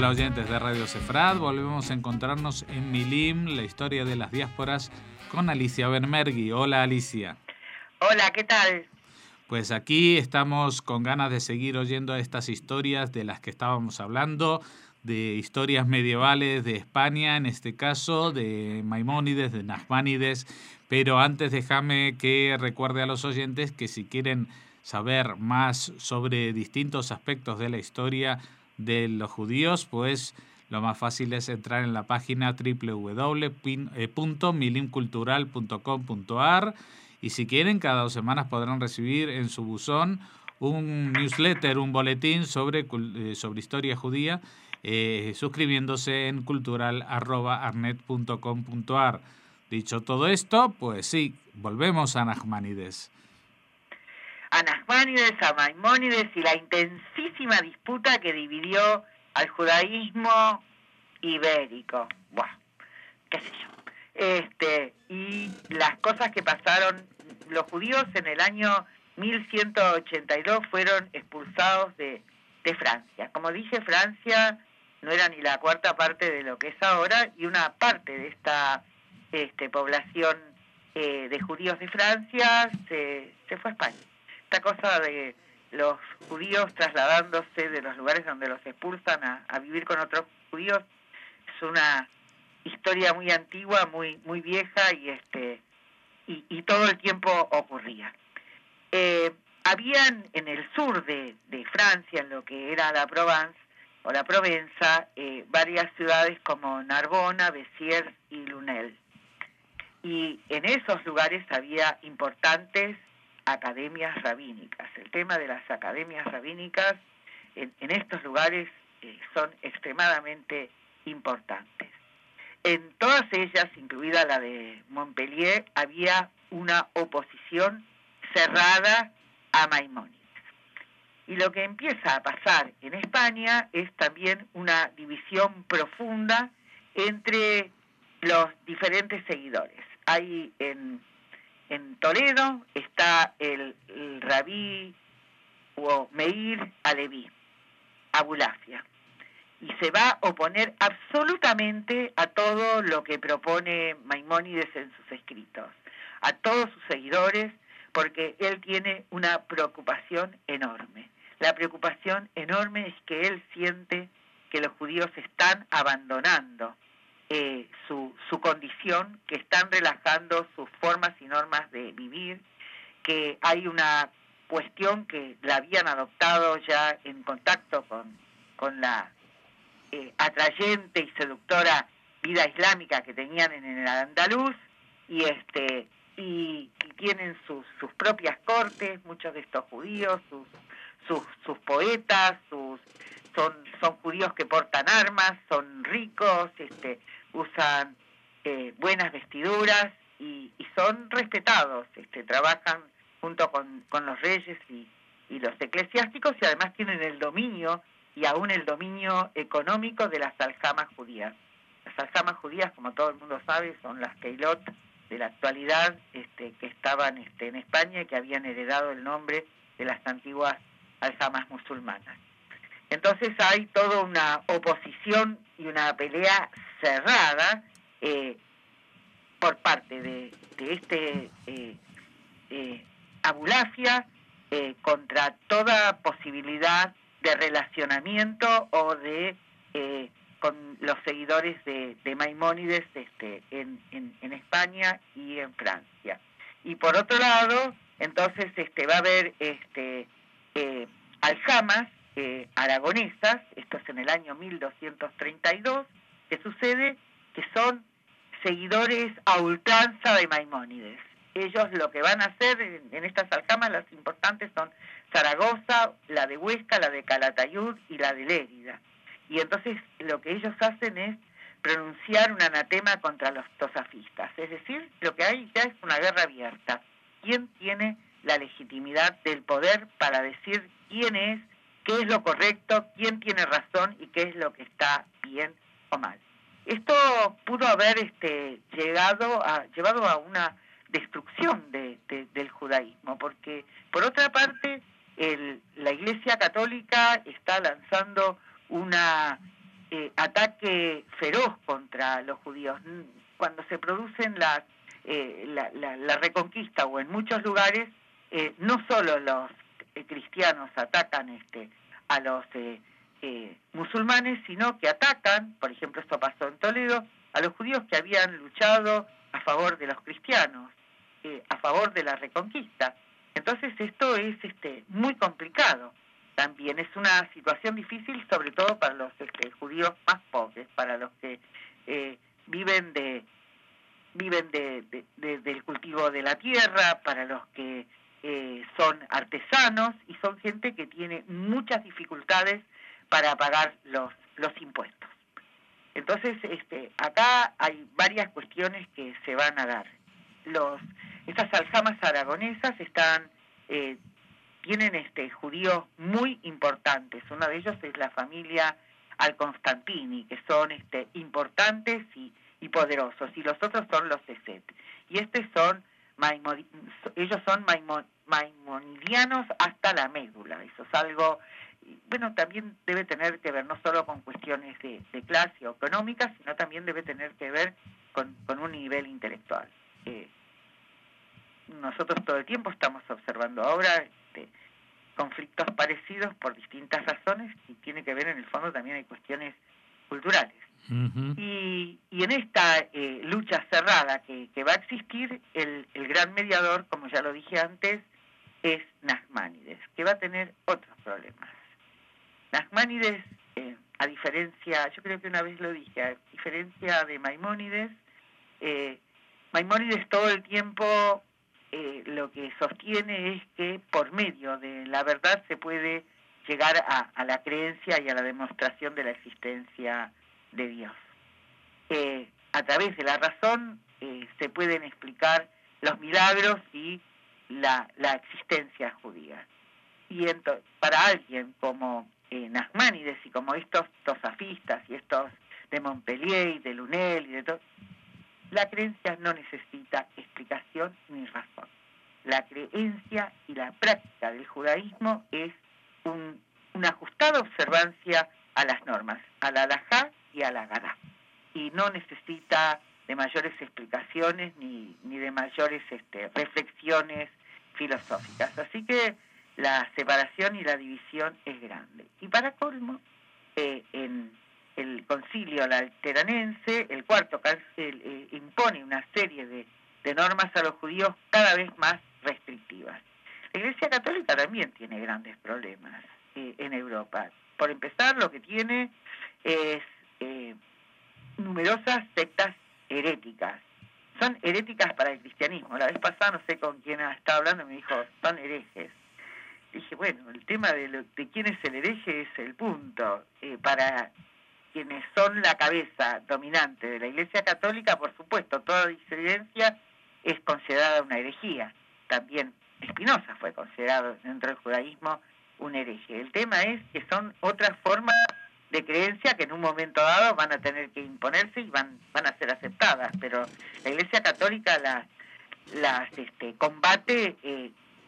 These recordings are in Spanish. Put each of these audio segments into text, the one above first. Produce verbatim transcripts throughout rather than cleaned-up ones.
Hola oyentes de Radio Sefrat, volvemos a encontrarnos en Milim, la historia de las diásporas, con Alicia Benmergui. Hola Alicia. Hola, ¿qué tal? Pues aquí estamos con ganas de seguir oyendo estas historias de las que estábamos hablando, de historias medievales de España, en este caso, de Maimónides, de Nachmanides. Pero antes déjame que recuerde a los oyentes que si quieren saber más sobre distintos aspectos de la historia de los judíos, pues lo más fácil es entrar en la página doble u doble u doble u punto milimcultural punto com punto a r y si quieren, cada dos semanas podrán recibir en su buzón un newsletter, un boletín sobre, eh, sobre historia judía, eh, suscribiéndose en cultural arroba arnet punto com punto a r. Dicho todo esto, pues sí, volvemos a Nachmanides. A Nachmanides, a Maimónides y la intensísima disputa que dividió al judaísmo ibérico. Buah, qué sé yo. Este, y las cosas que pasaron, los judíos en el año mil ciento ochenta y dos fueron expulsados de, de Francia. Como dije, Francia no era ni la cuarta parte de lo que es ahora, y una parte de esta este, población eh, de judíos de Francia se, se fue a España. Esta cosa de los judíos trasladándose de los lugares donde los expulsan a, a vivir con otros judíos es una historia muy antigua, muy muy vieja, y este y, y todo el tiempo ocurría. Eh, habían en el sur de, de Francia, en lo que era la Provence o la Provenza, eh, varias ciudades como Narbona, Béziers y Lunel. Y en esos lugares había importantes academias rabínicas. El tema de las academias rabínicas en, en estos lugares eh, son extremadamente importantes. En todas ellas, incluida la de Montpellier, había una oposición cerrada a Maimónides. Y lo que empieza a pasar en España es también una división profunda entre los diferentes seguidores. Hay en, en Toledo está el, el rabí o Meir Aleví, Abulafia, y se va a oponer absolutamente a todo lo que propone Maimónides en sus escritos, a todos sus seguidores, porque él tiene una preocupación enorme. La preocupación enorme es que él siente que los judíos están abandonando eh, su, su condición, que están relajando sus formas y normas de vivir, que hay una cuestión que la habían adoptado ya en contacto con, con la eh, atrayente y seductora vida islámica que tenían en el andaluz, y este y, y tienen sus, sus propias cortes, muchos de estos judíos, sus sus, sus poetas, sus son son judíos que portan armas, son ricos, este usan eh, buenas vestiduras y, y son respetados, este trabajan junto con, con los reyes y, y los eclesiásticos, y además tienen el dominio y aún el dominio económico de las aljamas judías. Las aljamas judías, como todo el mundo sabe, son las keilot de la actualidad, este, que estaban este, en España y que habían heredado el nombre de las antiguas aljamas musulmanas. Entonces hay toda una oposición y una pelea cerrada eh, por parte de, de este eh, eh, Abulafia eh, contra toda posibilidad de relacionamiento o de eh, con los seguidores de, de Maimónides este, en, en, en España y en Francia. Y por otro lado, entonces este, va a haber este, eh, aljamas eh, aragonesas, esto es en el año mil doscientos treinta y dos, que sucede que son seguidores a ultranza de Maimónides. Ellos lo que van a hacer en, en estas aljamas, las importantes son Zaragoza, la de Huesca, la de Calatayud y la de Lérida. Y entonces lo que ellos hacen es pronunciar un anatema contra los tosafistas. Es decir, lo que hay ya es una guerra abierta. ¿Quién tiene la legitimidad del poder para decir quién es, qué es lo correcto, quién tiene razón y qué es lo que está bien o mal? Esto pudo haber este, llegado a, llevado a una destrucción de, de, del judaísmo, porque por otra parte el, la Iglesia Católica está lanzando una eh, ataque feroz contra los judíos. Cuando se producen las, eh, la, la, la reconquista o en muchos lugares, eh, no solo los eh, cristianos atacan este, a los eh, eh, musulmanes, sino que atacan, por ejemplo esto pasó en Toledo, a los judíos que habían luchado a favor de los cristianos, eh, a favor de la reconquista. Entonces esto es este, muy complicado. También es una situación difícil, sobre todo para los este, judíos más pobres, para los que eh, viven de viven de, de, de, del cultivo de la tierra, para los que eh, son artesanos y son gente que tiene muchas dificultades para pagar los los impuestos. Entonces, este, acá hay varias cuestiones que se van a dar. Los estas aljamas aragonesas están eh, tienen este, judíos muy importantes. Uno de ellos es la familia Al-Constantini, que son este, importantes y, y poderosos, y los otros son los Eset. Y estos son, Maimon, ellos son Maimon, maimonidianos hasta la médula. Eso es algo, bueno, también debe tener que ver no solo con cuestiones de, de clase o económicas, sino también debe tener que ver con, con un nivel intelectual. Eh, nosotros todo el tiempo estamos observando ahora este, conflictos parecidos por distintas razones y tiene que ver en el fondo también hay cuestiones culturales. Uh-huh. Y, y en esta eh, lucha cerrada que, que va a existir, el, el gran mediador, como ya lo dije antes, es Nachmanides, que va a tener otros problemas. Nachmanides, eh, a diferencia, yo creo que una vez lo dije, a diferencia de Maimónides, eh, Maimónides todo el tiempo eh, lo que sostiene es que por medio de la verdad se puede llegar a, a la creencia y a la demostración de la existencia de Dios. Eh, a través de la razón eh, se pueden explicar los milagros y la, la existencia judía. Y entonces, para alguien como eh, Nachmanides y como estos tosafistas y estos de Montpellier y de Lunel y de todo, la creencia no necesita explicación ni razón. La creencia y la práctica del judaísmo es un, una ajustada observancia a las normas, a la halajá y a la agadá. Y no necesita de mayores explicaciones ni, ni de mayores este, reflexiones filosóficas. Así que la separación y la división es grande. Y para colmo, eh, en el concilio lateranense, el cuarto cárcel eh, impone una serie de, de normas a los judíos cada vez más restrictivas. La Iglesia Católica también tiene grandes problemas eh, en Europa. Por empezar, lo que tiene es eh, numerosas sectas heréticas. Son heréticas para el cristianismo. La vez pasada, no sé con quién estaba hablando, me dijo, son herejes. Dije, bueno, el tema de, lo, de quién es el hereje es el punto. Eh, para quienes son la cabeza dominante de la Iglesia Católica, por supuesto, toda disidencia es considerada una herejía. También Spinoza fue considerado dentro del judaísmo un hereje. El tema es que son otras formas de creencia que en un momento dado van a tener que imponerse y van van a ser aceptadas, pero la Iglesia Católica las las este, combate eh,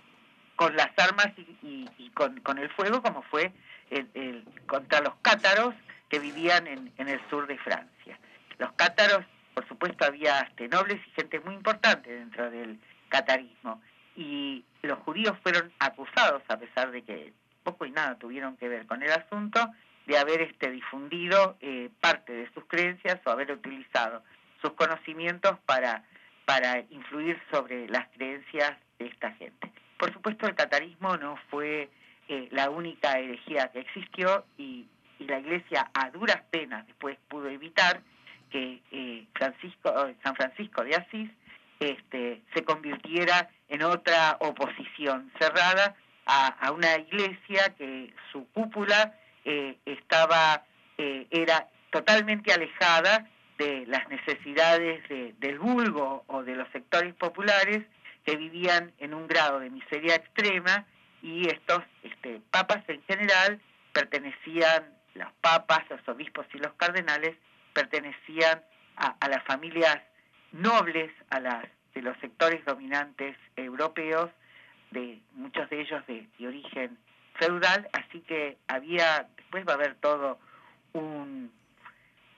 con las armas y, y, y con, con el fuego, como fue el, el, contra los cátaros que vivían en, en el sur de Francia. Los cátaros, por supuesto, había este, nobles y gente muy importante dentro del catarismo, y los judíos fueron acusados, a pesar de que poco y nada tuvieron que ver con el asunto, de haber este, difundido eh, parte de sus creencias o haber utilizado sus conocimientos para, para influir sobre las creencias de esta gente. Por supuesto, el catarismo no fue eh, la única herejía que existió, y, y la Iglesia a duras penas después pudo evitar que eh, Francisco, San Francisco de Asís este, se convirtiera en otra oposición cerrada a, a una iglesia que su cúpula eh, estaba eh, era totalmente alejada de las necesidades de, del vulgo o de los sectores populares que vivían en un grado de miseria extrema, y estos este, papas en general pertenecían, los papas, los obispos y los cardenales pertenecían a, a las familias nobles, a las de los sectores dominantes europeos, de muchos de ellos de, de origen feudal, así que había, después va a haber todo un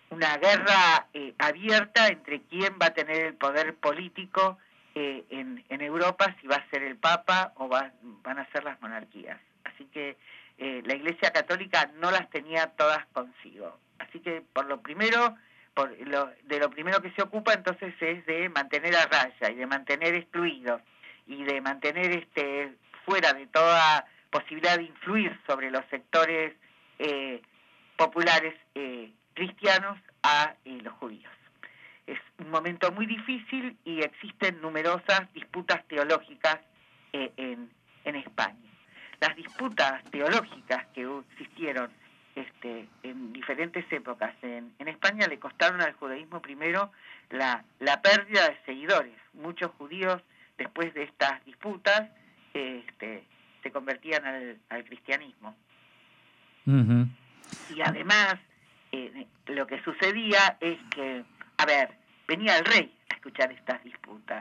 una guerra eh, abierta entre quién va a tener el poder político eh, en, en Europa, si va a ser el Papa o va, van a ser las monarquías. Así que eh, la Iglesia Católica no las tenía todas consigo. Así que por lo primero, por lo, de lo primero que se ocupa entonces es de mantener a raya y de mantener excluidos y de mantener este fuera de toda posibilidad de influir sobre los sectores eh, populares eh, cristianos a eh, los judíos. Es un momento muy difícil y existen numerosas disputas teológicas eh, en, en España. Las disputas teológicas que existieron este, en diferentes épocas en, en España le costaron al judaísmo primero la, la pérdida de seguidores. Muchos judíos, después de estas disputas, este, se convertían al, al cristianismo. Uh-huh. Y además, eh, lo que sucedía es que, a ver, venía el rey a escuchar estas disputas.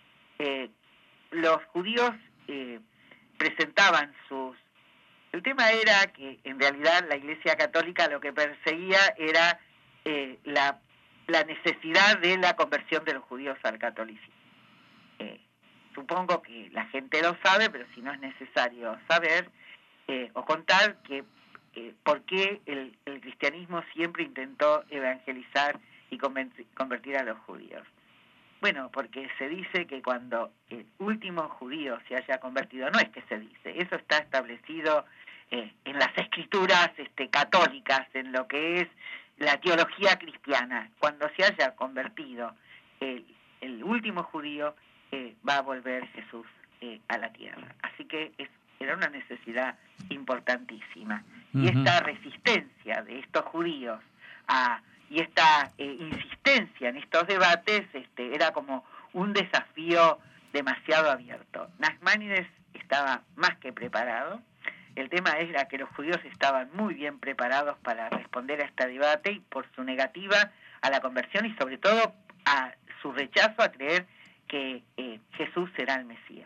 Eh, los judíos eh, presentaban sus... El tema era que, en realidad, la Iglesia Católica lo que perseguía era eh, la, la necesidad de la conversión de los judíos al catolicismo. Eh, supongo que la gente lo sabe, pero si no es necesario saber eh, o contar que eh, por qué el, el cristianismo siempre intentó evangelizar y convertir a los judíos. Bueno, porque se dice que cuando el último judío se haya convertido, no es que se dice, eso está establecido eh, en las escrituras este, católicas, en lo que es la teología cristiana, cuando se haya convertido el, el último judío, eh, va a volver Jesús eh, a la tierra. Así que es, era una necesidad importantísima. Uh-huh. Y esta resistencia de estos judíos a... y esta eh, insistencia en estos debates este, era como un desafío demasiado abierto. Nachmanides estaba más que preparado. El tema era que los judíos estaban muy bien preparados para responder a este debate y por su negativa a la conversión y sobre todo a su rechazo a creer que eh, Jesús será el Mesías.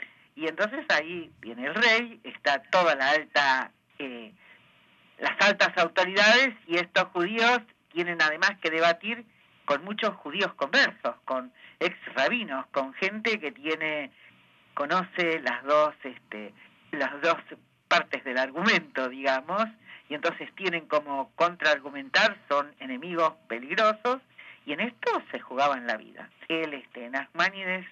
Y entonces ahí viene el rey, está toda la alta, eh, las altas autoridades y estos judíos tienen además que debatir con muchos judíos conversos, con ex rabinos, con gente que tiene, conoce las dos, este, las dos partes del argumento, digamos, y entonces tienen como contraargumentar, son enemigos peligrosos, y en esto se jugaban la vida. Él, este, Nachmanides,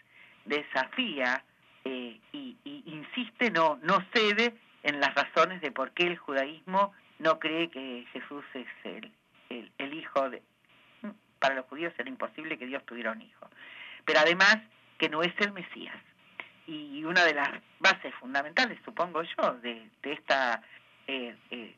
desafía eh, y, y insiste, no, no cede en las razones de por qué el judaísmo no cree que Jesús es el El, el hijo de... Para los judíos era imposible que Dios tuviera un hijo. Pero además que no es el Mesías. Y una de las bases fundamentales, supongo yo, de, de esta eh, eh,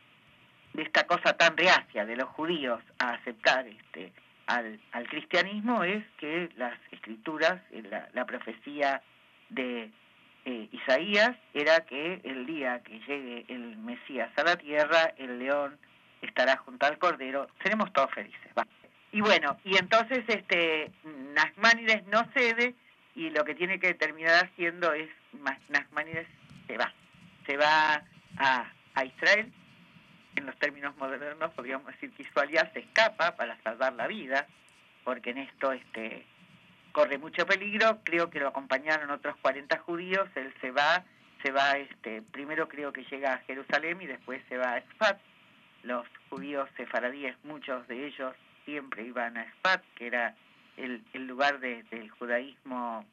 de esta cosa tan reacia de los judíos a aceptar este al, al cristianismo es que las escrituras, la, la profecía de eh, Isaías era que el día que llegue el Mesías a la tierra, el león estará junto al cordero, seremos todos felices. ¿Va? Y bueno, y entonces este Nachmanides no cede y lo que tiene que terminar haciendo es, Nachmanides se va, se va a, a Israel, en los términos modernos podríamos decir que su alianza se escapa para salvar la vida, porque en esto este corre mucho peligro, creo que lo acompañaron otros cuarenta judíos, él se va, se va, este primero creo que llega a Jerusalén y después se va a Sfat. Los judíos sefaradíes, muchos de ellos siempre iban a Sfat, que era el, el lugar de, del judaísmo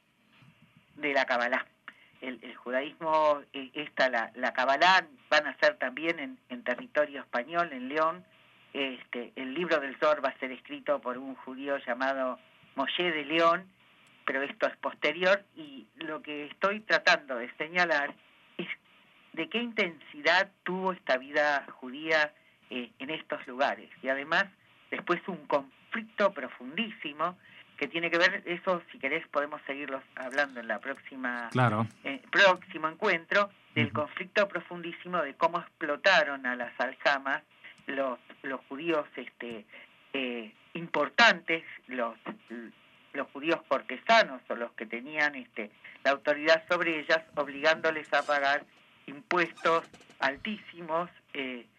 de la Kabbalah. El, el judaísmo, esta, la, la Kabbalah, van a ser también en, en territorio español, en León. Este, el libro del Zohar va a ser escrito por un judío llamado Moshe de León, pero esto es posterior, y lo que estoy tratando de señalar es de qué intensidad tuvo esta vida judía Eh, en estos lugares, y además después un conflicto profundísimo que tiene que ver, eso si querés podemos seguirlos hablando en la próxima claro. eh, próximo encuentro, del uh-huh. conflicto profundísimo de cómo explotaron a las aljamas los, los judíos este eh, importantes, los, los judíos cortesanos o los que tenían este la autoridad sobre ellas, obligándoles a pagar impuestos altísimos eh,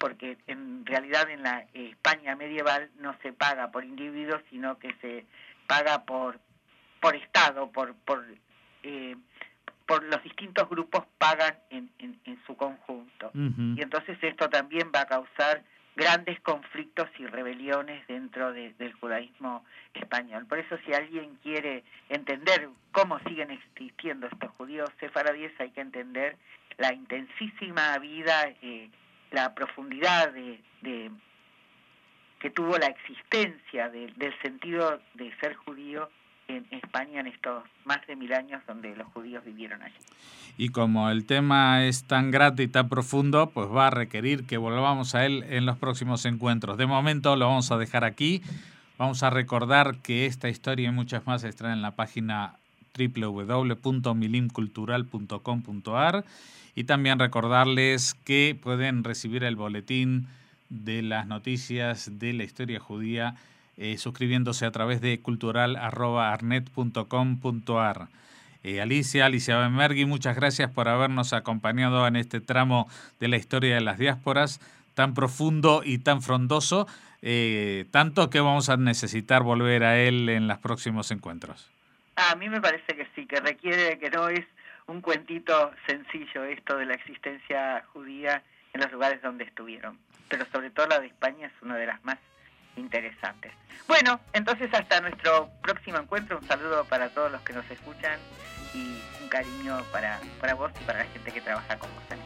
porque en realidad en la España medieval no se paga por individuos, sino que se paga por por Estado, por por eh, por los distintos grupos pagan en, en, en su conjunto. Uh-huh. Y entonces esto también va a causar grandes conflictos y rebeliones dentro de, del judaísmo español. Por eso, si alguien quiere entender cómo siguen existiendo estos judíos sefaradíes, hay que entender la intensísima vida, eh, la profundidad de, de que tuvo la existencia de, del sentido de ser judío en España en estos más de mil años donde los judíos vivieron allí. Y como el tema es tan grande y tan profundo, pues va a requerir que volvamos a él en los próximos encuentros. De momento lo vamos a dejar aquí. Vamos a recordar que esta historia y muchas más están en la página doble u doble u doble u punto milim cultural punto com punto a r y también recordarles que pueden recibir el boletín de las noticias de la historia judía Eh, suscribiéndose a través de cultural arroba arnet punto com punto a r. Eh, Alicia, Alicia Benmergui, muchas gracias por habernos acompañado en este tramo de la historia de las diásporas, tan profundo y tan frondoso, eh, tanto que vamos a necesitar volver a él en los próximos encuentros. A mí me parece que sí, que requiere, que no es un cuentito sencillo esto de la existencia judía en los lugares donde estuvieron, pero sobre todo la de España es una de las más interesantes. Bueno, entonces hasta nuestro próximo encuentro, un saludo para todos los que nos escuchan y un cariño para, para vos y para la gente que trabaja con vos.